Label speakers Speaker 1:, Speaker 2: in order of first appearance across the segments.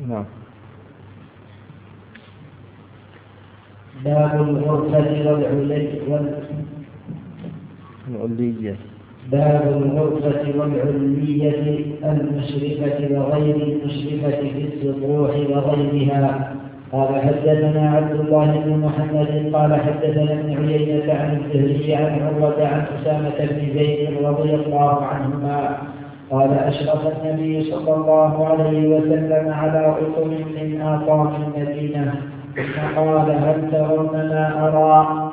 Speaker 1: نعم.
Speaker 2: باب الغرفة
Speaker 1: والعلية.
Speaker 2: باب الغرفة والعلية المشرفة وغير المشرفة في السطوح وغيرها. قال حدثنا عبد الله بن محمد قال حدثنا ابن عيينة عن الزهري عن عروة عن أسامة بن زيد رضي الله عنهما قال أشرف النبي صلى الله عليه وسلم على أطم من آطام المدينة فقال هل ترون ما أرى؟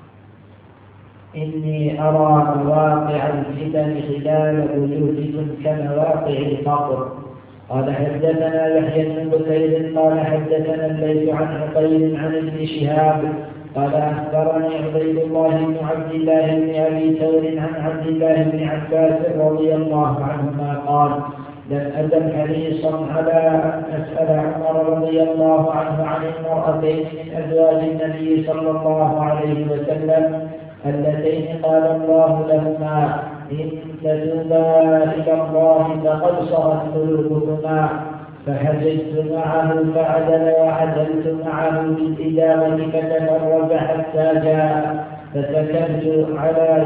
Speaker 2: إني أرى مواقع الفتن خلال بيوتكم كمواقع الفقر. قال حدثنا يحيى بن بكير قال حدثنا الليث عن عقيل عن ابن شهاب قال أخبرني عبيد الله بن عبد الله بن أبي ثور عن عبد الله بن عباس رضي الله عنهما قال لم أزل حريصا على أن أسأل عمر رضي الله عنه عن المرأتين من أزواج النبي صلى الله عليه وسلم اللتين قال الله لهما إن تتوبا إلى الله فقد صغت قلوبكما فحججت معه فعدل وعدلت معه بالإدامة فتفرج حتى جاء فسكنت على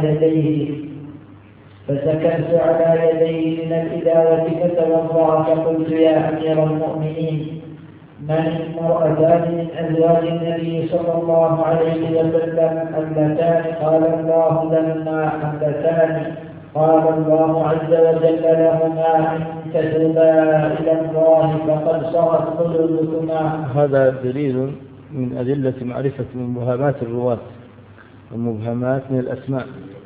Speaker 2: يديه من الإداوة فتوضأ فقلت يا أمير المؤمنين من المرأتان من أزواج النبي صلى الله عليه وسلم اللتان قال الله لهما اللتان قال الله عز وجل لهما إن تتوبا إلى الله فقد صغت قلوبكما.
Speaker 1: هذا دليل من أدلة معرفة مبهمات الرواة والمبهمات من الأسماء.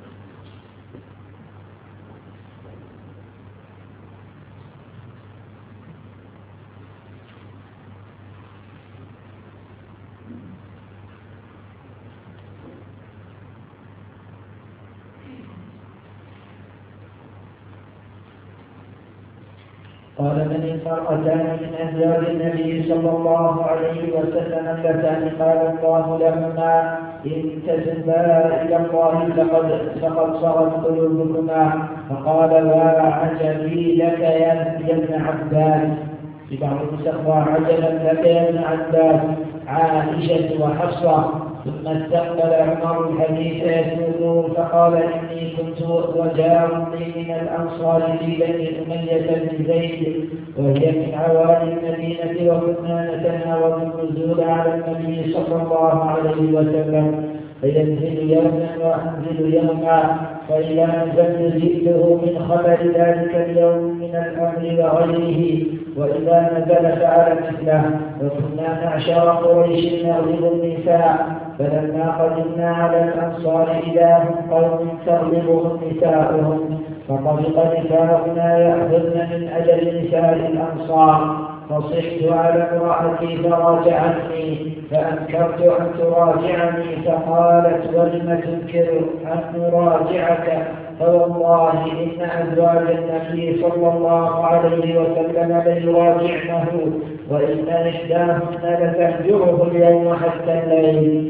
Speaker 2: قال من المرأتان من أزواج النبي صلى الله عليه وسلم اللتان قال الله لهما إن تتوبا إلى الله فقد صغت قلوبكما. فقال وعجبي لك يا ابن عباس في بعض النسخ وعجبا لك يا ابن عباس عائشة وحفصة. ثم استقبل عمر الحديث يسوق فقال إني كنت وجار لي من الأنصار في بني أمية بن زيد وهي من عوالي المدينة وكنا نتناوب النزول على النبي صلى الله عليه وسلم فينزل يوما وأنزل يوما فإذا نزلت جئته من خبر ذلك اليوم من الأمر وغيره وإذا نزل فعل مثله. وكنا معشر قريش نغلب النساء فلما قدمنا على الأنصار إذا هم قوم تغلبهم نساؤهم فطبق نساؤنا يأخذن من أجل نساء الأنصار فصحت على امرأتي فراجعتني فأنكرت أن تراجعني فقالت ولم تنكر أن نراجعك فوالله إن أزواج النبي صلى الله عليه وسلم ليراجعنه وإن إحداهن لتهجره اليوم حتى الليل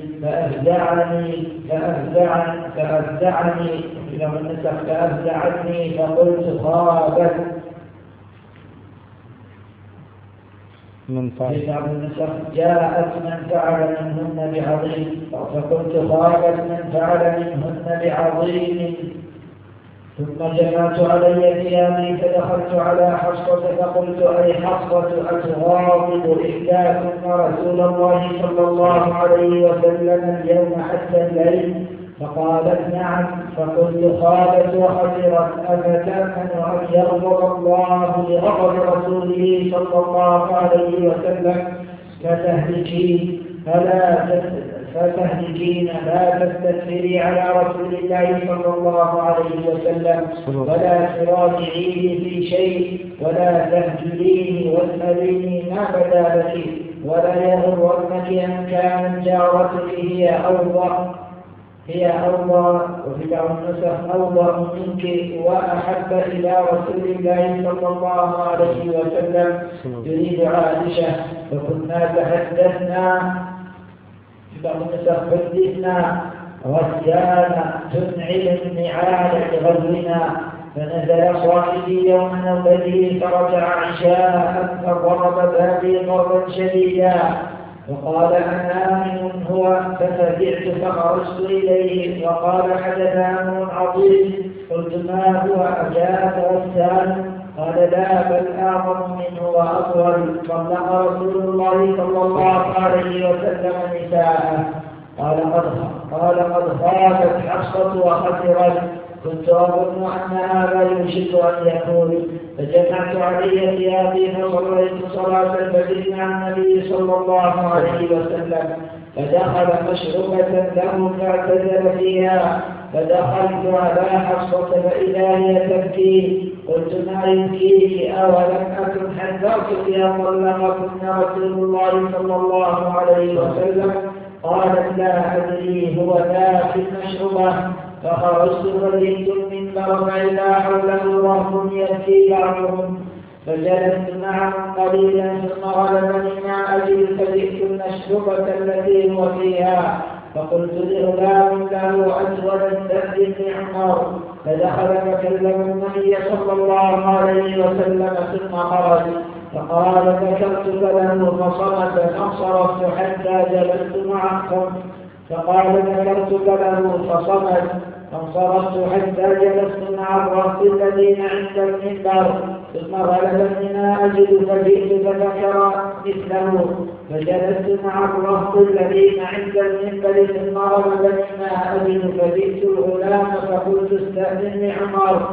Speaker 2: فأفزعني فقلت خابت
Speaker 1: من
Speaker 2: جاءت من فعل منهن بعظيم فقلت خابت من فعل منهن بعظيم. ثم جمعت علي ثيابي فدخلت على حفصة فقلت أي حفصة أتغاضب إحداكم رسول الله صلى الله عليه وسلم اليوم حتى الليل؟ فقالت نعم. فقلت خالت وخسرت أفتأمن أن يغضب الله لغضب رسوله صلى الله عليه وسلم فتهلكين لا تستكثري على رسول الله صلى الله عليه وسلم ولا تراجعيه في شيء ولا تهجريه واسأليني ما بدا لك ولا يغرنك أن كانت جارتك هي أوضى وفي بعض النسخ أوضى منك وأحب إلى رسول الله صلى الله عليه وسلم يريد عائشة. فكنا تحدثنا في بعض النسخ حدثنا غسيانا تنعل النعال لغزونا فنزل صاحبي يوم نوبته فرجع عشاء فضرب بابي ضربا شديدا وقال أنا آمن هو، ففزعت فخرجت إليه وقال حدث أمر عظيم. قلت ما هو؟ أجاء توسل؟ قال لا، بل أعظم منه وأطول. طلق رسول الله صلى الله عليه وسلم نساءه. قال قد خافت حفصة وخسرت. كنت أظن أن هذا يوشك أن يكون، فجمعت علي ثيابي فصليت صلاة الفجر مع النبي صلى الله عليه وسلم، فدخل مشربة له فاعتزل فيها، فدخلت على حفصة فإذا هي تبكي. قلت ما يبكيك؟ أولم أكن حذرتك أن طلقكن رسول الله صلى الله عليه وسلم؟ قالت لا أدري، هو ذا في المشربة. فخرجت فجئت المنبر فإذا حوله رهط يبكي بعضهم، فجلست معهم قليلا ثم غلبني ما أجد فجئت المشربة التي هو فيها، فقلت لغلام له أسود السد بن عمر، فدخل فكلم النبي صلى الله عليه وسلم ثم خرج، فقال ذكرت له فصمت فانصرفت حتى جلست معكم. فقال ذكرت له فصمت فانصرفت حتى جلست مع الرهط الذين عند المنبر، ثم غلبني ما أجد فجئت فذكر مثله، فجلست مع الرهط الذين عند المنبر، ثم غلبني ما أجد فجئت الغلام فقلت استأذن عمر،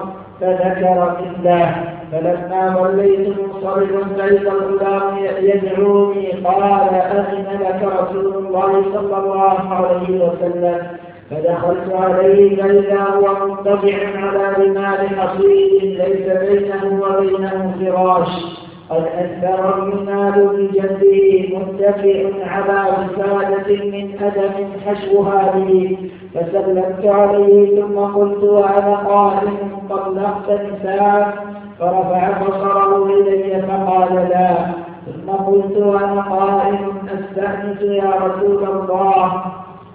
Speaker 2: فذكر مثله. فلما وليت منصرفا فإذا الغلام يدعوني قال أذن لك رسول الله صلى الله عليه وسلم. فدخلت عليه فإذا هو مضطجع على رمال حصيد ليس بينه وبينه فراش، قد أثر الرمال بجنبه متكئ على وسادة من أدم حشوها به، فسلمت عليه ثم قلت وأنا قائم طلقت نساء؟ فرفع بصره إلي فقال لا. ثم قلت وأنا قائم أستأنس يا رسول الله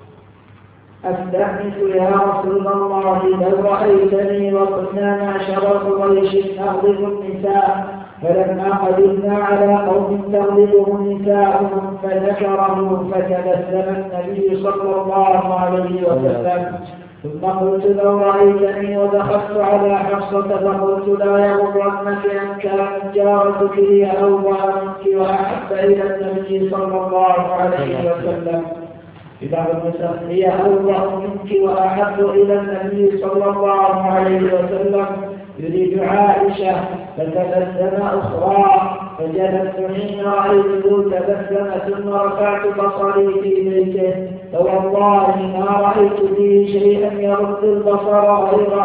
Speaker 2: لو رأيتني وكنا معشر قريش نغلب النساء. فلما قدمنا على قوم تغلبهم نساءهم فذكره فتبسم النبي صلى الله عليه وسلم. ثم قلت لو رأيتني ودخلت على حفصة فقلت لا يغرنك أن كانت جارتك هي أوضع منك وأحب إلى النبي صلى الله عليه وسلم. في بعض النسخ هي أوضع منك وأحب إلى النبي صلى الله عليه وسلم، يريد عائشة. فتبسم أخرى فجلست حين رأيته تبسم، ثم رفعت بصري في بيته فوالله ما رأيت فيه شيئا يرد البصر غير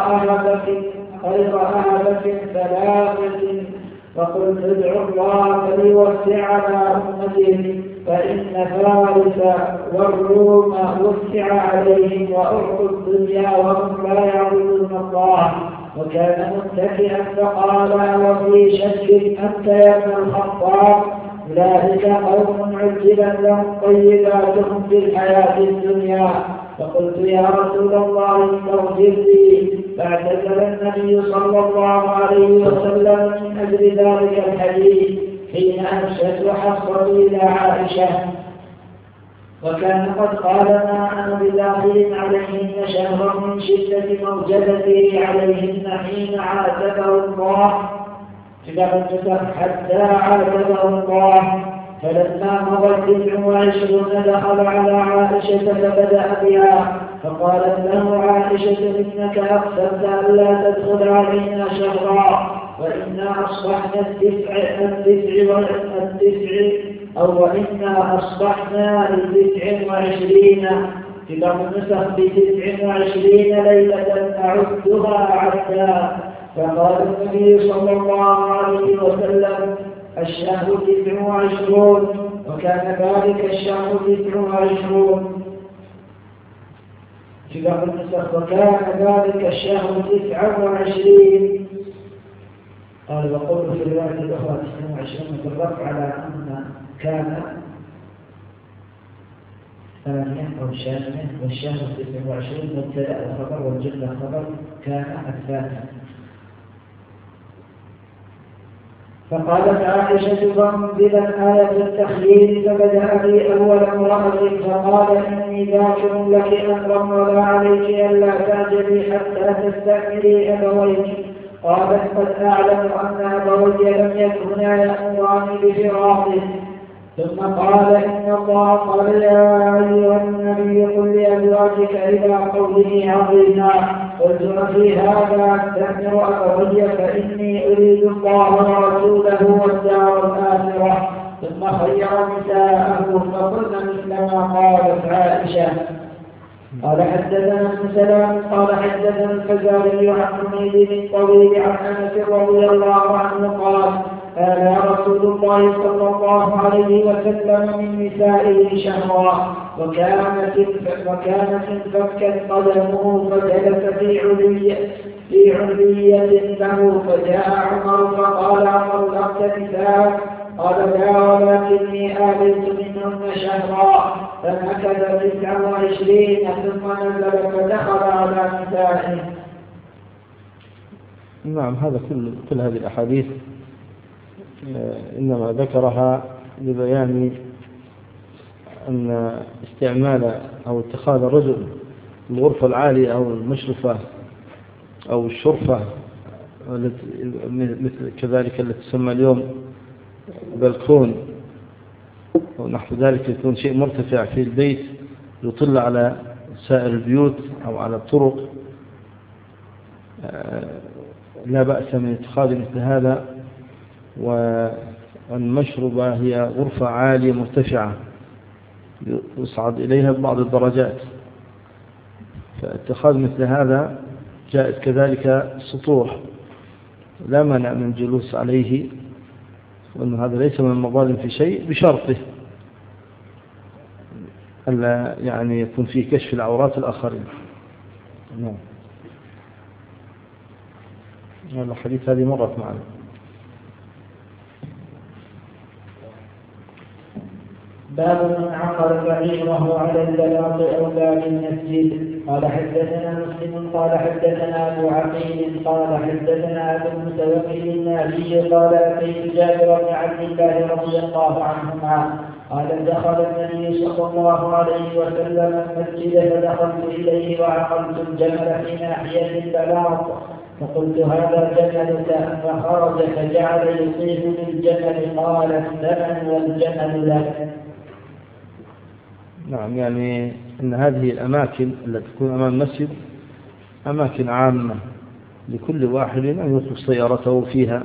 Speaker 2: أهبة ثلاثة. فقلت ادعو الله ليوسع على أمته، فإن فارس والروم وسع عليهم وأعطوا الدنيا وهم لا يعبدون الله. وكان متكئا فقال وفي شك أنت يا ابن الخطاب؟ أولئك قوم عجلت لهم طيباتهم في الحياة الدنيا. فقلت يا رسول الله استغفر لي. فاعتذر النبي صلى الله عليه وسلم من أجل ذلك الحديث حين أمشت حفصة إلى عائشة، وكان قد قال ما أنا بداخل عليهن شهرا من شدة موجدته عليهن حين عاتبه الله حتى عاتبه الله. فلما مضت 29 دخل على عائشة فبدأ بها، فقالت له عائشة إنك أقسمت أن لا تدخل علينا شهرا، وإنا أصبحنا وإنا أصبحنا ل29 في بعض النسخ ب29 ليلة أعدها عدا. فقال النبي صلى الله عليه وسلم الشهر 29، وكان ذلك الشهر 29 في بعض النسخ، وكان ذلك الشهر 29. قال وقول في الرواية الأخرى 29 بالرفع على أن كان 8 أو شاذة، والشهر 29 مبتدأ وخبر والجملة خبر كان الثاني. فقالت عائشة فانزلت آية التخيير فبدأ لي أول امرأة فقال إني ذاكر لك أمرا ولا عليك ألا تعجلي حتى تستأمري أبويك. قالت قد أعلم أن أبوي لم يكونا يأمران بفراقه. ثم قال إن الله قال يا أيها النبي قل لأزواجك إلى قوله عظيما. قلت في هذا أستأمر أبوي فإني أريد الله ورسوله والدار الآخرة. ثم خير نساءه فقلن مثل ما قالت عائشة. قال حدثنا ابن سلام قال حدثنا الفزاري عن حميد الطويل عن أنس رضي الله عنه قال قال رسول الله صلى الله عليه وسلم من نسائه شهرا وكانت انفكت قدمه فجلس في علية له فجاء عمر فقال أطلقت نساءك؟ قال لا ولكني آليت منهن شهرا. فمكث 29 ثم نزل فدخل على نسائه.
Speaker 1: نعم، هذا كل هذه الأحاديث إنما ذكرها لبيان أن استعمال أو اتخاذ الرجل الغرفة العالية أو المشرفة أو الشرفة مثل كذلك التي تسمى اليوم بلكون ونحو ذلك، يكون شيء مرتفع في البيت يطل على سائر البيوت أو على الطرق، لا بأس من اتخاذ مثل هذا. والمشربة هي غرفة عالية مرتفعة يصعد إليها ببعض الدرجات، فاتخاذ مثل هذا جائز. كذلك السطوح لا مانع من الجلوس عليه، وأن هذا ليس من المظالم في شيء بشرطه ألا يعني يكون فيه كشف العورات الآخرين. نعم، الحديث هذه مرت معنا.
Speaker 2: باب من عقر بعيره على البلاط أو باب المسجد. قال حدثنا مسلم قال حدثنا أبو عقيل قال حدثنا أبو المتوكل النافي قال أتيت جابر بن عبد الله رضي الله عنهما قال دخل النبي صلى الله عليه وسلم المسجد فدخلت إليه وعقلت الجمل في ناحية البلاط فقلت هذا جملك، فخرج فجعل يصيح بالجمل قال الثمن والجمل لك.
Speaker 1: نعم، يعني أن هذه الأماكن التي تكون أمام المسجد أماكن عامة لكل واحد أن يطلق سيارته فيها،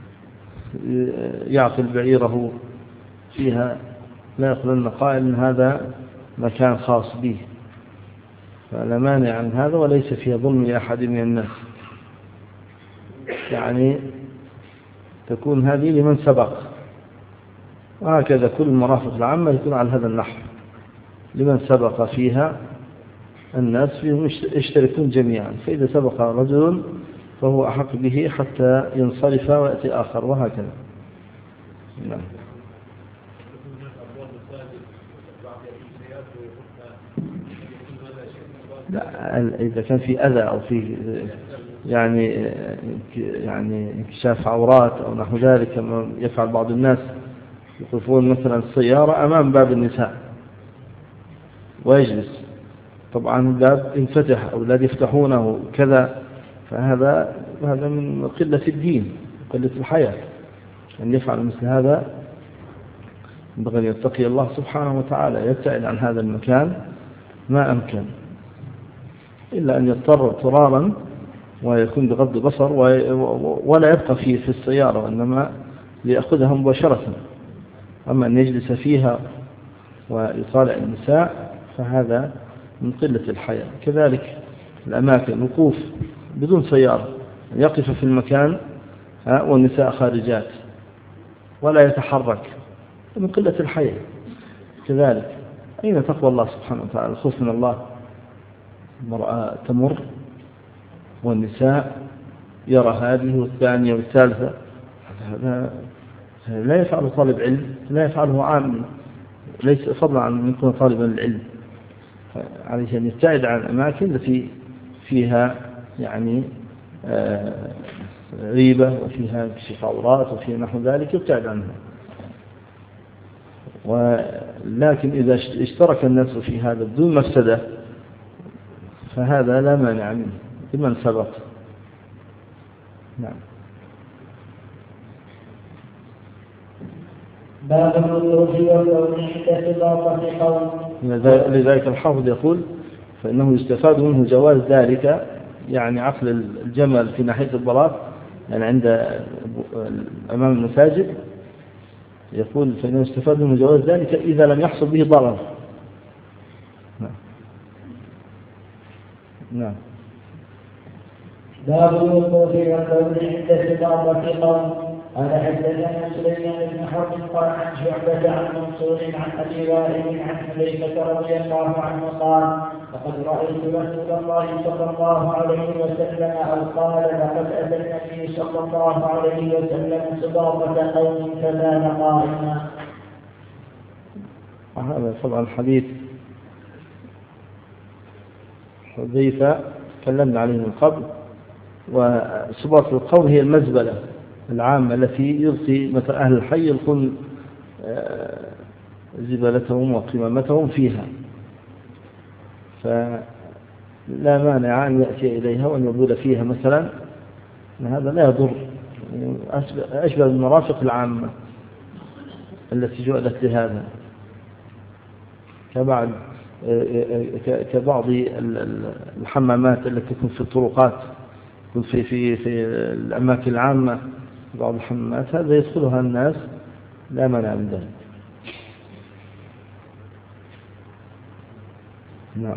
Speaker 1: يعقل بعيره فيها، لا يقولن قائل أن هذا مكان خاص به، فلا مانع عن هذا وليس فيها ظلم لأحد من الناس. يعني تكون هذه لمن سبق، وهكذا كل المرافق العامة يكون على هذا النحو، لمن سبق فيها الناس فيهم يشتركون جميعا، فإذا سبق رجل فهو أحق به حتى ينصرف ويأتي آخر، وهكذا. نعم. لا، إذا كان في أذى أو في يعني انكشاف عورات أو نحو ذلك كما يفعل بعض الناس، يقفون مثلا السيارة أمام باب النساء ويجلس، طبعا الباب انفتح أو الذي يفتحونه كذا، فهذا من قلة الدين وقلة الحياة. أن يفعل مثل هذا ينبغي أن يتقي الله سبحانه وتعالى، يبتعد عن هذا المكان ما أمكن، إلا أن يضطر اضطرارا ويكون بغض بصر ولا يبقى فيه في السيارة، وإنما ليأخذها مباشرة. أما أن يجلس فيها ويطالع النساء فهذا من قلة الحياة. كذلك الأماكن الوقوف بدون سيارة، يقف في المكان والنساء خارجات ولا يتحرك، من قلة الحياة. كذلك أين تقوى الله سبحانه وتعالى؟ الخوف من الله. المرأة تمر والنساء يرى هذه والثانية والثالثة، هذا لا يفعله طالب علم، لا يفعله عام، ليس فضلا عن أن يكون طالبا للعلم. عليه أن يبتعد عن الأماكن التي فيها يعني ريبة وفيها كشف عورات وفيها نحو ذلك يبتعد عنها. ولكن إذا اشترك الناس في هذا بدون مفسدة فهذا لا مانع منه لمن سبق. نعم.
Speaker 2: باب الوقوف والكون عند استضافة قوم.
Speaker 1: لذلك الحافظ يقول فإنه يستفاد منه جواز ذلك، يعني عقل الجمل في ناحية البلاط يعني عند أمام المساجد، يقول فإنه يستفاد منه جواز ذلك إذا لم يحصل به ضرر. نعم.
Speaker 2: باب الوقوف والكون عند استضافة قوم. قال حدثنا سليمان بن حرب قال عن شعبة عن منصور عن أبي وائل عن حذيفة رضي الله عنه قال لقد رأيت رسول الله صلى الله عليه وسلم أو قال لقد أتى النبي صلى الله عليه وسلم استضافة قوم فبال قائما.
Speaker 1: هذا طبعا حديث حذيفة تكلمنا عليه من قبل. وسباط القوم هي المزبلة العامة التي يلقي مثل أهل الحي يلقون زبالتهم وقمامتهم فيها، فلا مانع أن يأتي إليها وأن يبول فيها مثلا، هذا لا يضر، أشبه المرافق العامة التي جعلت لهذا، كبعض الحمامات التي تكون في الطرقات، تكون في الأماكن العامة، بعض الحمامات هذا يدخلها الناس لا مانع من ذلك. نعم.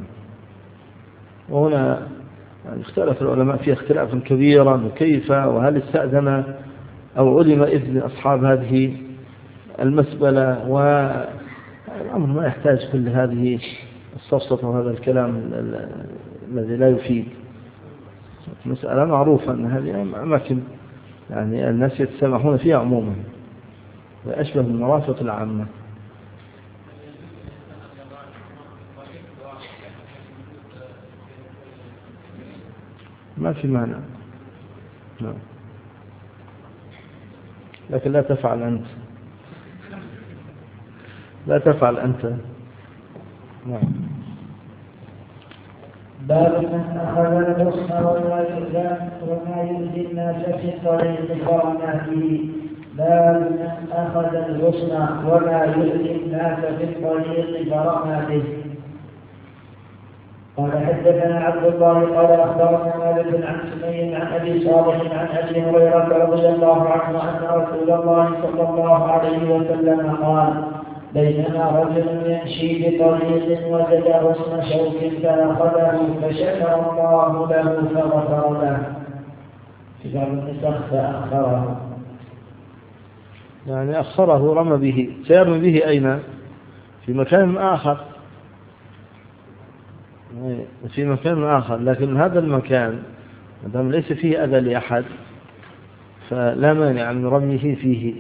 Speaker 1: وهنا اختلف العلماء فيها اختلافا كبيرا، وكيف وهل استأذن أو علم إذن أصحاب هذه المسبلة، والأمر ما يحتاج كل هذه الصفصة وهذا الكلام الذي لا يفيد. مسألة معروفة أن هذه أماكن يعني الناس يتسامحون فيها عموما، وأشبه المرافق العامة. ما في مانع، نعم، لكن لا تفعل أنت، لا تفعل أنت. نعم.
Speaker 2: باب من أخذ الحسن وما يؤذي الناس في الطريق كرامته. باب من أخذ الحسن وما يؤذي الناس في الطريق كرامته. قال حدثنا عبد الله قال أخبرنا مالك عن سمي عن أبي صالح عن أبي هريرة رضي الله عنه أن رسول الله صلى الله عليه وسلم قال بينما رجل يمشي بطريق وجد غصن شوك فأخذه فشكر الله له فغفر له. في بعض النسخ فأخره،
Speaker 1: يعني أخره، رمى به، سيرمي به أين؟ في مكان آخر، في مكان آخر، لكن هذا المكان مادام ليس فيه أذى لأحد فلا مانع من رميه فيه،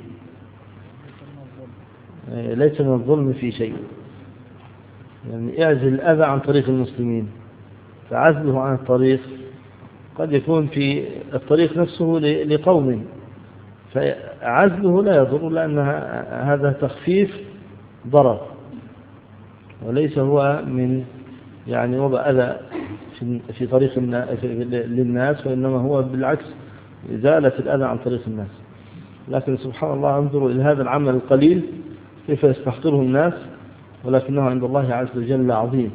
Speaker 1: ليس من الظلم في شيء. يعني اعزل الأذى عن طريق المسلمين، فعزله عن الطريق قد يكون في الطريق نفسه لقوم، فعزله لا يضر، لأن هذا تخفيف ضرر وليس هو من يعني وضع أذى في طريق للناس، وإنما هو بالعكس إزالة الأذى عن طريق الناس. لكن سبحان الله انظروا إلى هذا العمل القليل كيف يستحقره الناس، ولكنه عند الله عز وجل عظيم.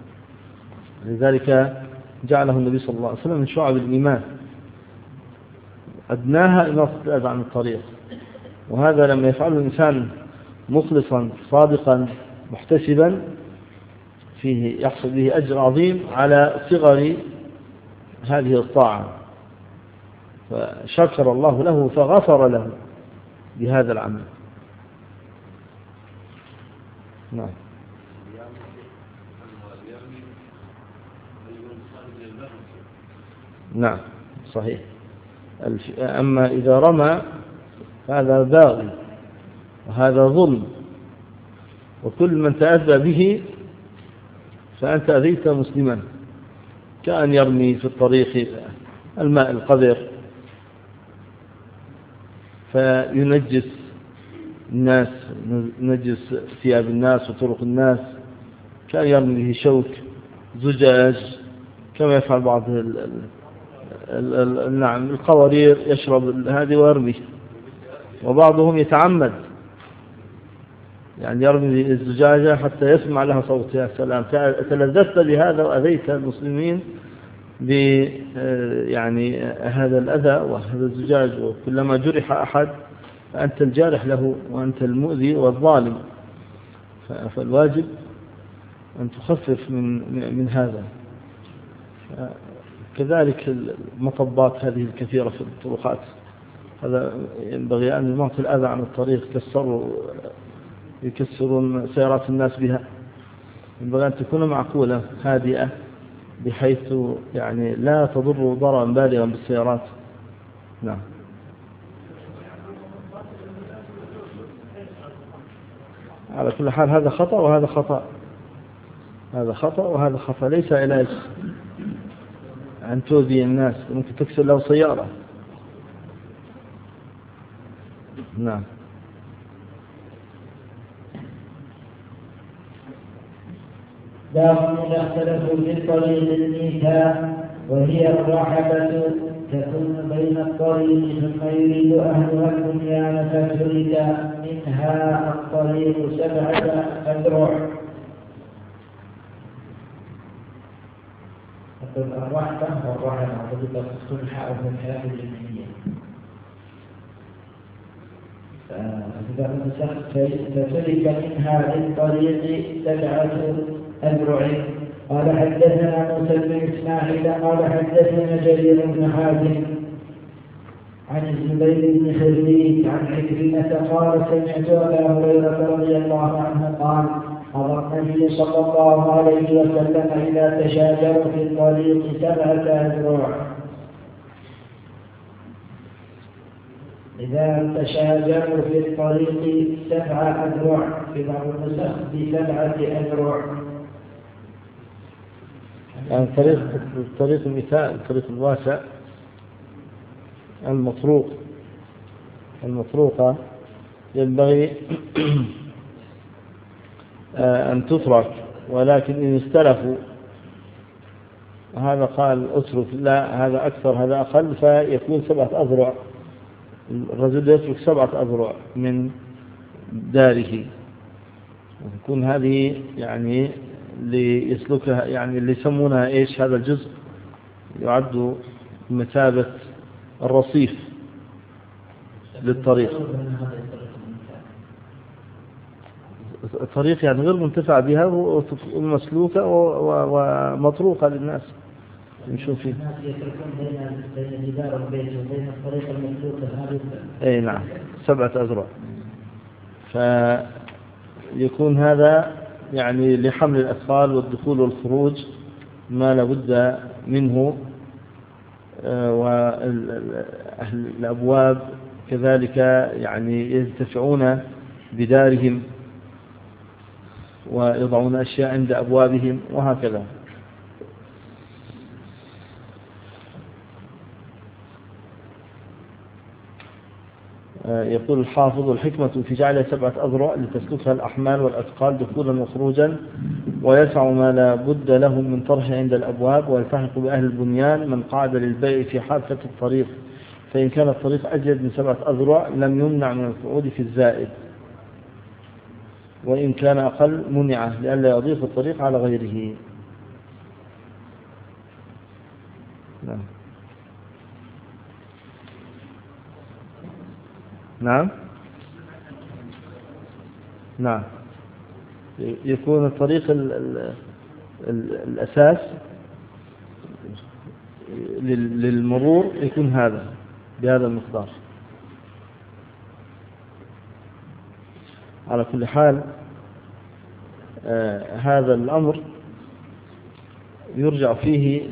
Speaker 1: لذلك جعله النبي صلى الله عليه وسلم من شعب الإيمان، أدناها إماطة الأذى عن الطريق، وهذا لما يفعله الإنسان مخلصا صادقا محتسبا فيه يحصل به أجر عظيم على صغر هذه الطاعة، فشكر الله له فغفر له بهذا العمل. نعم. نعم صحيح. أما إذا رمى هذا باغي وهذا ظلم، وكل من تأذى به فأنت أذيت مسلما، كأن يرمي في الطريق الماء القذر فينجس الناس، ينجس ثياب الناس وطرق الناس، كان يرمي به شوك، زجاج، كما يفعل بعض نعم القوارير، يشرب هذه ويرمي. وبعضهم يتعمد يعني يرمي الزجاجة حتى يسمع لها صوت. يا سلام، تلذذت بهذا وأذيت المسلمين يعني هذا الأذى وهذا الزجاج. وكلما جرح أحد فأنت الجارح له وأنت المؤذي والظالم. فالواجب أن تخفف من هذا. كذلك المطبات هذه الكثيرة في الطرقات، هذا ينبغي أن يماطل الأذى عن الطريق، يكسرون سيارات الناس بها. ينبغي أن تكون معقولة هادئة بحيث يعني لا تضر ضررا بالغا بالسيارات. نعم. على كل حال هذا خطأ وهذا خطأ، هذا خطأ وهذا خطأ، ليس علاج أن تؤذي الناس، ممكن تكسر له سيارة. نعم.
Speaker 2: باب إذا اختلفوا في الطريق الميتان، وهي الرحبة تكون بين الطريق ثم يريد أهلها البنيان فتريد منها الطريق 7 أذرع. الرحبة والرحبة تبقى تصلح أو الحياة الجميعية. فترك منها للطريق 7 أذرع. قال حدثنا موسى بن إسماعيل قال حدثنا جرير بن حازم عن الزبير بن خريج عن عكرمة قال سمعت أبا هريرة رضي الله عنه قال قال النبي صلى الله عليه وسلم إذا تشاجروا في الطريق 7 أذرع. إذا تشاجروا في الطريق 7 أذرع، في بعض النسخ ب7 أذرع.
Speaker 1: يعني الطريق المثال، الطريق الواسع المطروقة ينبغي أن تترك، ولكن إن استلفوا هذا قال اترك، لا هذا أكثر هذا أقل، فيكون 7 أذرع. الرجل يترك 7 أذرع من داره، وتكون هذه يعني ليسلكها، يعني اللي يسمونها إيش، هذا الجزء يعد مثابة الرصيف للطريق. الطريق يعني غير منتفع بها ومسلوكة ومطروقة للناس يمشون فيه.
Speaker 2: الناس يتركون بين جدار البيت وبين الطريق المسلوكة هذه.
Speaker 1: أي نعم 7 أذرع. فيكون هذا يعني لحمل الأثقال والدخول والخروج ما لابد منه، وأهل الأبواب كذلك يعني يرتفعون بدارهم ويضعون أشياء عند أبوابهم وهكذا. يقول الحافظ الحكمة في جعل 7 أذرع لتسلكها الأحمال والأثقال دخولا وخروجا، ويسع ما لا بد له من طرح عند الأبواب، ويلتحق بأهل البنيان من قعد للبيع في حافة الطريق، فإن كان الطريق أجد من 7 أذرع لم يمنع من القعود في الزائد، وإن كان أقل منعه لئلا يضيف الطريق على غيره. نعم. نعم نعم. يكون الطريق الأساس للمرور يكون هذا بهذا المقدار. على كل حال هذا الأمر يرجع فيه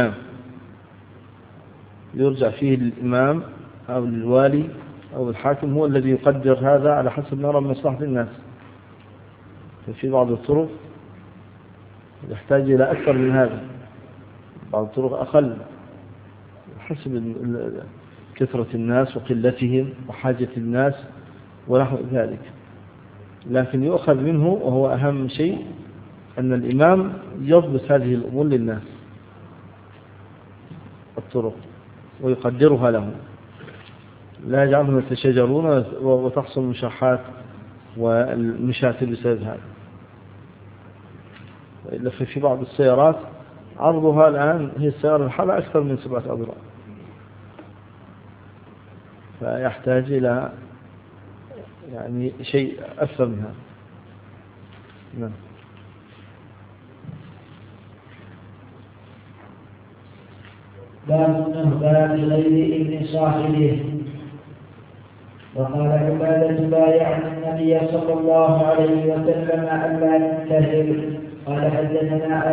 Speaker 1: للإمام أو للوالي أو الحاكم، هو الذي يقدر هذا على حسب ما يرى من مصلحة الناس. ففي بعض الطرق يحتاج إلى أكثر من هذا، بعض الطرق أقل حسب كثرة الناس وقلتهم وحاجة الناس ونحو ذلك. لكن يؤخذ منه وهو أهم شيء أن الإمام يضبط هذه الأمور للناس الطرق ويقدرها لهم، لا يجعلهم يتشاجرون وتحصل مشاحات والمشاكل بسبب هذا. وإلا في بعض السيارات عرضها الآن هي السيارة الحالة أكثر من 7 أذرع، فيحتاج إلى يعني شيء أكثر من هذا. نعم.
Speaker 2: باب النهبة بغير إذن صاحبه. وقال عبادة بايعنا النبي صلى الله عليه وسلم ألا ننتهر. قال حدثنا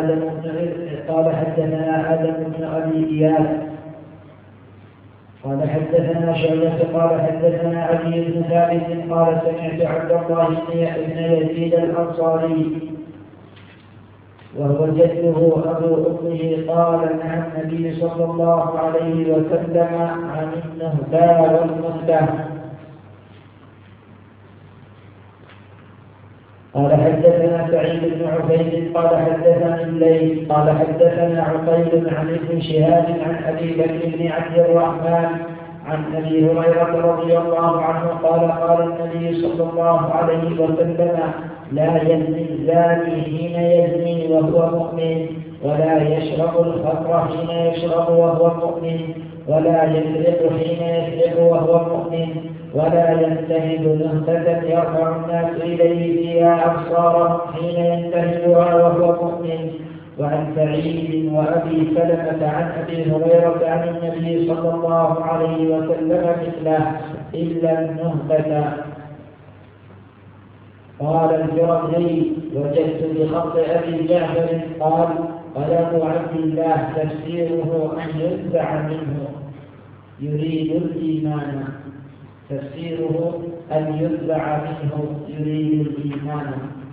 Speaker 2: آدم بن أبي إياس قال حدثنا شعبة قال حدثنا علي بن ثابت قال سمعت عبد الله بن يزيد الأنصاري وهو جده أبو أمه قال نهى النبي صلى الله عليه وسلم عن النهباء والنهبة. قال حدثنا سعيد بن عبيد قال حدثنا الليث قال حدثنا عقيل عن ابن شهاب عن أبي بكر بن عبد الرحمن عن أبي هريرة رضي الله عنه قال قال النبي صلى الله عليه وسلم لا يزني الزاني حين يزني وهو مؤمن ولا يشرب الخمر حين يشرب وهو مؤمن ولا يسرق حين يسرق وهو مؤمن ولا ينتهب نهبة يرفع الناس إليه فيها أبصارهم حين ينتهبها وهو مؤمن. وعن سعيد وأبي سلمة عن أبي هريرة عن النبي صلى الله عليه وسلم مثله إلا النهبة. قال الفرقي وجدت بخط أبي جعفر قال قلم عبد الله تفسيره أن ينزع منه يريد الإيمان. تفسيره أن ينزع منه يريد الإيمان.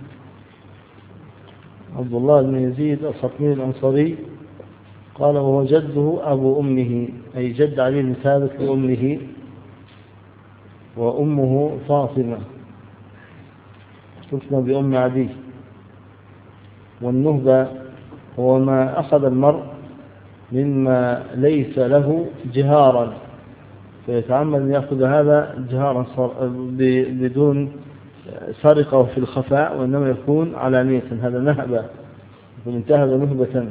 Speaker 1: عبد الله بن يزيد الخطمي الأنصاري قال وهو جده أبو أمه، أي جد علي بن ثابت لأمه، وأمه فاطمة تسمى بأم عدي. والنهبة هو ما أخذ المرء مما ليس له جهارا فيتعمد أن يأخذ هذا جهارا بدون سرقة في الخفاء، وإنما يكون علانية. هذا نهبة، فانتهب نهبة.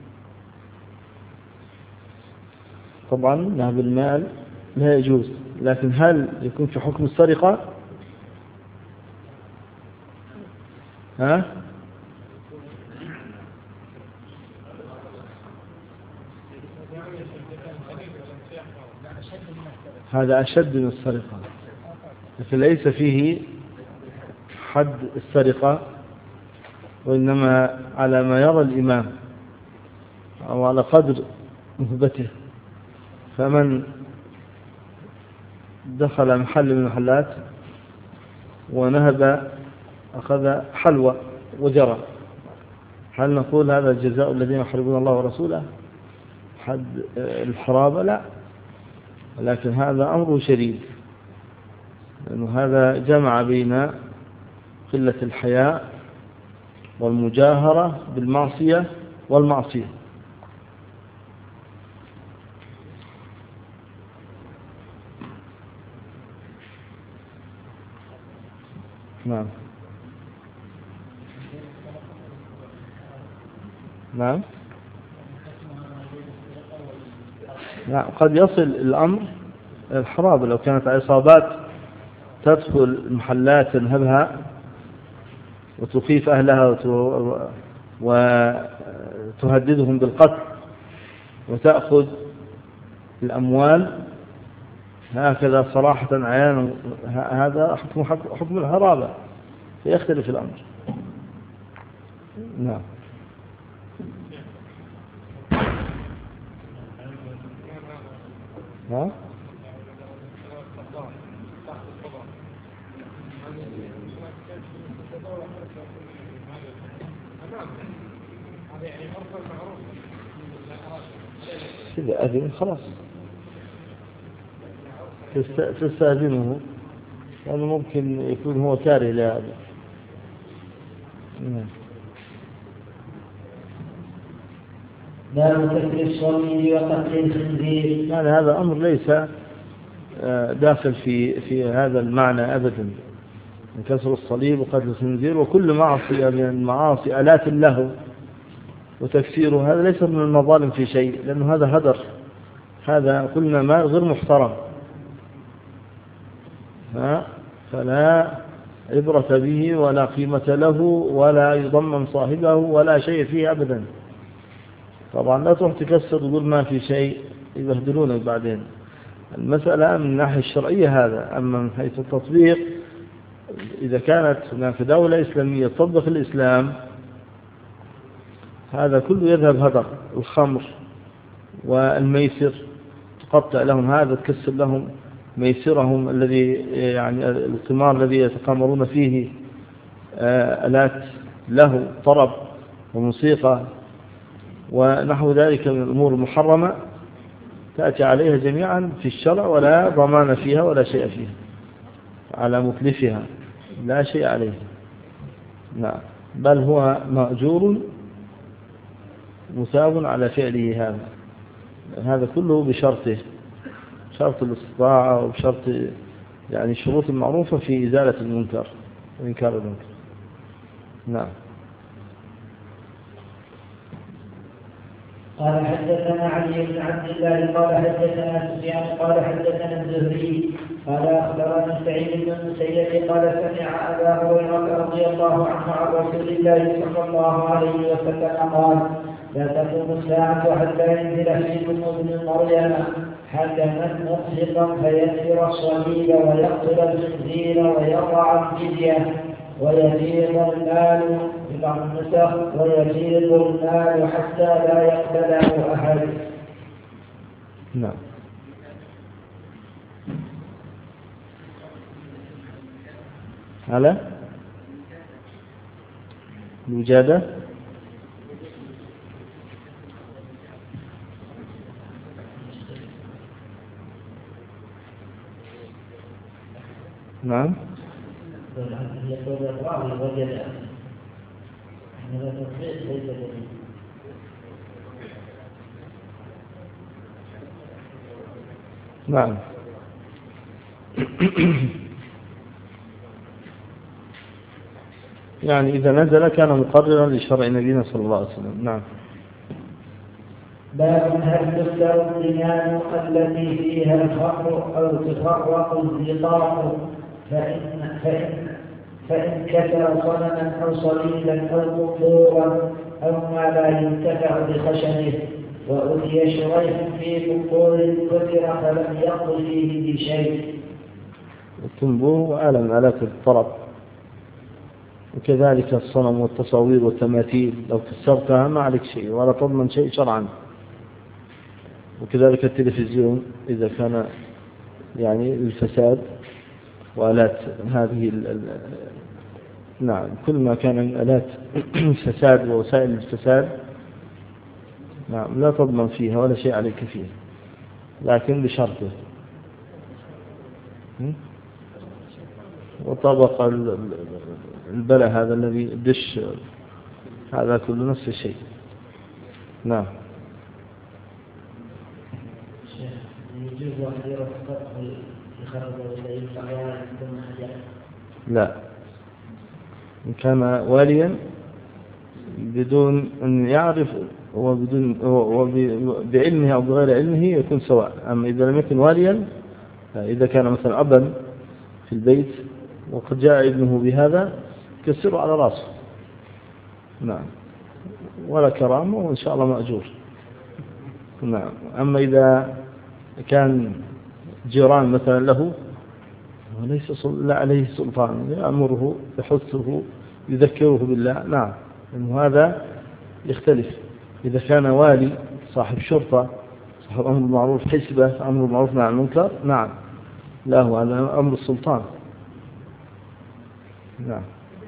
Speaker 1: طبعا نهب المال لا يجوز، لكن هل يكون في حكم السرقة؟ هذا أشد من السرقة، لكن ليس فيه حد السرقة، وإنما على ما يرى الإمام أو على قدر نهبته. فمن دخل محل من المحلات ونهب أخذ حلوى وجرى، هل نقول هذا الجزاء الذين يحاربون الله ورسوله حد الحرابة؟ لا، لكن هذا أمر شديد، لأنه هذا جمع بين قلة الحياء والمجاهرة بالمعصية والمعصية. نعم نعم نعم. قد يصل الأمر الحراب لو كانت عصابات تدخل المحلات تنهبها وتخيف أهلها وتهددهم بالقتل وتأخذ الأموال هكذا صراحة عيانا، هذا حكم الحرابة، فيختلف الأمر. نعم. ها؟ إذا أذن خلاص. تستأذنه، لأنه ممكن يكون هو كاره لهذا.
Speaker 2: باب كسر الصليب وقتل الخنزير.
Speaker 1: يعني هذا أمر ليس داخل في هذا المعنى أبدا، كسر الصليب وقتل الخنزير وكل معصية من المعاصي آلات له وتكسيره، هذا ليس من المظالم في شيء، لأنه هذا هدر، هذا قلنا ما غير محترم، فلا عبرة به ولا قيمة له ولا يضمن صاحبه ولا شيء فيه أبدا. طبعا لا تروح تكسر وتقول ما في شيء، يبهدلونك بعدين. المسألة من الناحية الشرعية هذا. أما من حيث التطبيق، إذا كانت هناك دولة إسلامية تطبق الإسلام، هذا كله يذهب هدر. الخمر والميسر تقطع لهم هذا، تكسر لهم ميسرهم الذي يعني القمار الذي يتقامرون فيه، آلات له، طرب وموسيقى ونحو ذلك من الأمور المحرمة، تأتي عليها جميعا في الشرع ولا ضمان فيها ولا شيء فيها، على متلفها لا شيء عليه. نعم، بل هو مأجور مثاب على فعله هذا. هذا كله بشرطه، شرط الاستطاعة وبشرط يعني الشروط المعروفة في إزالة المنكر وإنكار المنكر. نعم.
Speaker 2: قال حدثنا علي بن عبد الله قال حدثنا سفيان قال حدثنا الزهري قال أخبرنا سعيد بن المسيب قال سمع أبا هريرة رضي الله عنه عن رسول الله صلى الله عليه وسلم قال: لا تقوم الساعة حتى ينزل فيكم ابن مريم حكما مطلقا فيكسر الصليب ويقتل الخنزير ويرفع الجزية ويزيد المال ببعض النسخ ويزيد المال حتى لا يقتله أحد.
Speaker 1: نعم. على الوجادة. نعم. نعم. يعني إذا نزل كان مقررا لشرع نبينا صلى الله عليه وسلم. نعم.
Speaker 2: باب هل تكسر البنيان التي فيها الفقر أو تفرق الزقاق فإن كسر صنما أو صليبا أو قبورا أو ما لا ينتفع بخشبه وأتي شريح في قبور كسر فلم يقل فيه بشيء.
Speaker 1: الطنبور وآلم آلات الطرب، وكذلك الصنم والتصاوير والتماثيل لو كسرتها ما عليك شيء ولا تضمن شيء شرعا. وكذلك التلفزيون إذا كان يعني الفساد وآلات هذه نعم، كل ما كان آلات الفساد ووسائل الفساد نعم لا تضمن فيها ولا شيء عليك فيها، لكن بشرطه. وطبق البلاء هذا الذي دش، هذا كله نفس الشيء. نعم. لا، إن كان واليا بدون أن يعرف بعلمه أو بغير علمه يكون سواء. أما إذا لم يكن واليا، إذا كان مثلا أبا في البيت وقد جاء ابنه بهذا كسره على رأسه. نعم، ولا كرامة وإن شاء الله مأجور. نعم. أما إذا كان جيران مثلا له وليس لا عليه سلطان يأمره يحثه يذكره بالله، نعم، لأنه هذا يختلف. إذا كان والي صاحب شرطة صاحب أمر المعروف حسبة أمر المعروف مع المنكر، نعم له هذا أمر السلطان. نعم.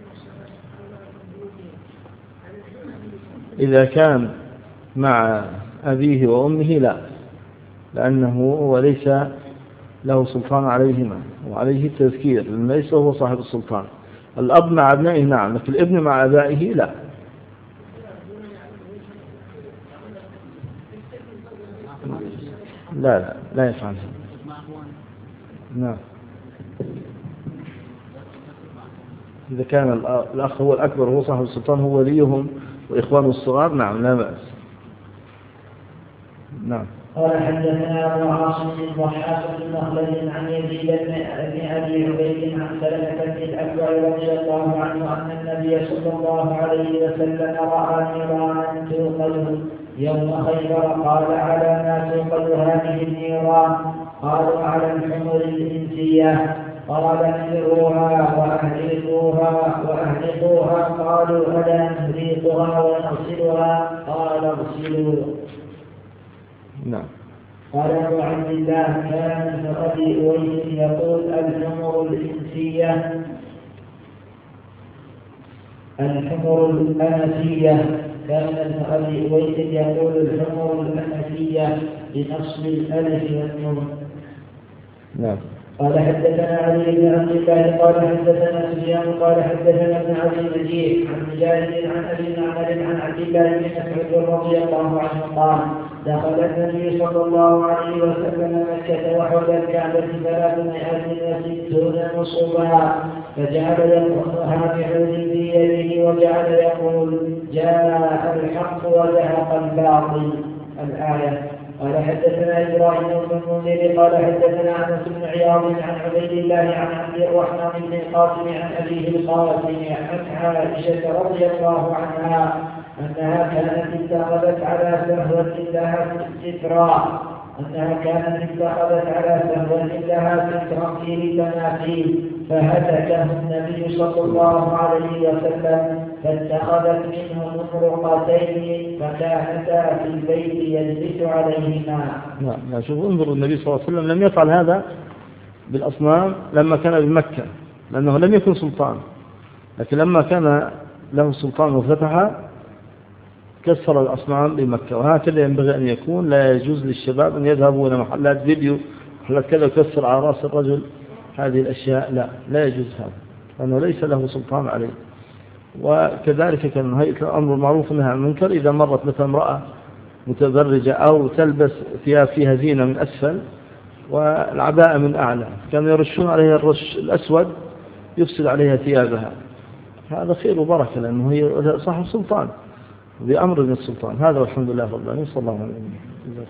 Speaker 1: إذا كان مع أبيه وأمه لا، لأنه هو ليس له سلطان عليهما وعليه التذكير، لأن ليس هو صاحب السلطان. الأب مع أبنائه نعم، لكن الابن مع أبائه لا. لا يفعل هذا. نعم. إذا كان الأخ هو الأكبر هو صاحب السلطان هو وليهم وإخوانه الصغار نعم لا بأس. نعم.
Speaker 2: قال حدثنا أبو عاصم الضحاك بن مخلد عن يزيد بن أبي عبيد عن سلمة بن الأكوع رضي الله عنه أن النبي صلى الله عليه وسلم رأى نيرانا توقد يوم خيبر، قال على ما توقد هذه النيران؟ قالوا على الحمر الإنسية. قال انفروها وأهلقوها. قالوا ألا نهريقها ونغسلها؟ قال اغسلوا.
Speaker 1: نعم.
Speaker 2: قال أبو عبد الله كان ابن أبي أويس يقول الحمر الإنسية الحمر الأنسية. كان ابن أبي أويس يقول الحمر الأنسية بنصب الألف والنون.
Speaker 1: نعم.
Speaker 2: قال حدثنا علي بن عبد الله قال حدثنا سفيان قال حدثنا ابن عبد المجيد عن مجاهد عن ابي معمر عن عبد الله بن مسعود رضي الله عنه قال دخل النبي صلى الله عليه وسلم مكة وحول الكعبة 360 نصبا، فجعل يقرأها بعود في يده وجعل يقول جاء الحق وزهق الباطل الآية. قال حدثنا إبراهيم بن المنذر قال حدثنا أنس بن عياض عن عبيد الله عن عبد الرحمن بن القاسم عن أبيه القاسم عن عائشة رضي الله عنها أنها كانت اتخذت على سهوة لها سترا فيه تماثيل، فهتكه النبي صلى الله عليه وسلم فاتخذت منه مفرقتين فكانتا في البيت يجلس عليهما.
Speaker 1: لا شوف انظروا النبي صلى الله عليه وسلم لم يفعل هذا بالأصنام لما كان بمكة لأنه لم يكن سلطان، لكن لما كان له سلطان وفتح كسر الأصنام بمكة. وهكذا ينبغي أن يكون. لا يجوز للشباب أن يذهبوا إلى محلات فيديو محلات كذا وكسر على رأس الرجل هذه الأشياء، لا يجوز هذا لأنه ليس له سلطان عليه. وكذلك كان هيئة الأمر المعروف أنها المنكر إذا مرت مثلا امرأة متبرجة أو تلبس ثياب فيها زينة من أسفل والعباءة من أعلى كانوا يرشون عليها الرش الأسود يفسد عليها ثيابها، هذا خير وبركة لأنه هي صاحب سلطان بأمر من السلطان. هذا والحمد لله رب العالمين. صلى الله عليه وسلم.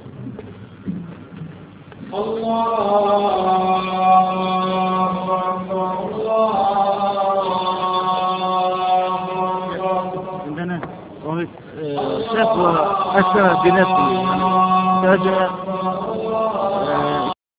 Speaker 3: عندنا شاف أثر بنفسه